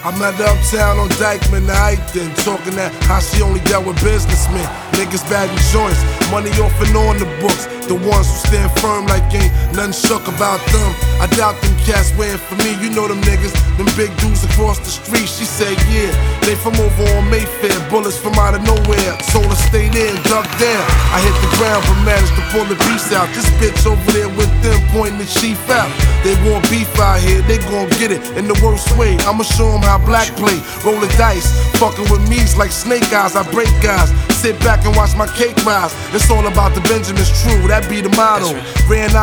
I'm at Uptown on Dykeman, I then talking that how she only dealt with businessmen. Niggas bagging joints, money off and on the books. The ones who stand firm like ain't nothing shook about them. I doubt them cats waiting for me, you know them niggas. Them big dudes across the street, she said yeah. They from over on Mayfair, bullets from out of nowhere. Sold her stayed in, ducked down. I hit the ground but managed to pull the piece out. This bitch over there with them pointing the chief out. They want beef out here, they gon' get it in the worst way. I'ma show them how black play, roll the dice. Fucking with me's like snake eyes, I break guys. Sit back and watch my cake rise. It's all about the Benjamins, true, that be the motto. Ran out